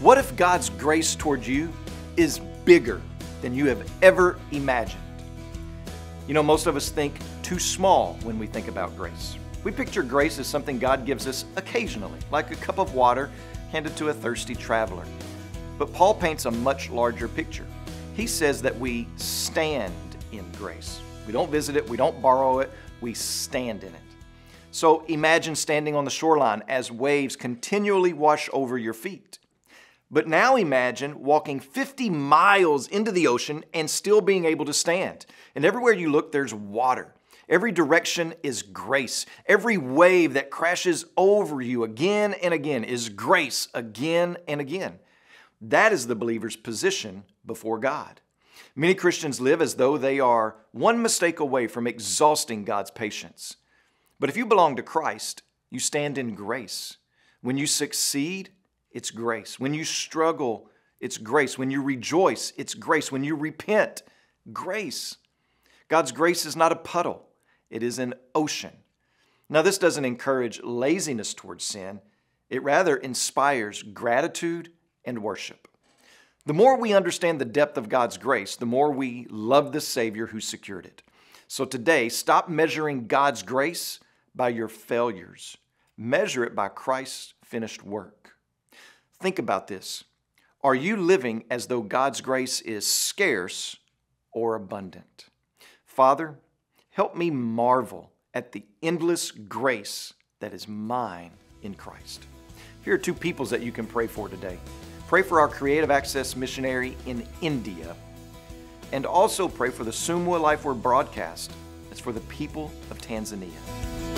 What if God's grace toward you is bigger than you have ever imagined? You know, most of us think too small when we think about grace. We picture grace as something God gives us occasionally, like a cup of water handed to a thirsty traveler. But Paul paints a much larger picture. He says that we stand in grace. We don't visit it, we don't borrow it, we stand in it. So imagine standing on the shoreline as waves continually wash over your feet. But now imagine walking 50 miles into the ocean and still being able to stand. And everywhere you look, there's water. Every direction is grace. Every wave that crashes over you again and again is grace again and again. That is the believer's position before God. Many Christians live as though they are one mistake away from exhausting God's patience. But if you belong to Christ, you stand in grace. When you succeed, it's grace. When you struggle, it's grace. When you rejoice, it's grace. When you repent, grace. God's grace is not a puddle. It is an ocean. Now, this doesn't encourage laziness towards sin. It rather inspires gratitude and worship. The more we understand the depth of God's grace, the more we love the Savior who secured it. So today, stop measuring God's grace by your failures. Measure it by Christ's finished work. Think about this. Are you living as though God's grace is scarce or abundant? Father, help me marvel at the endless grace that is mine in Christ. Here are two peoples that you can pray for today. Pray for our Creative Access missionary in India, and also pray for the Sumwa Life Word broadcast. It's for the people of Tanzania.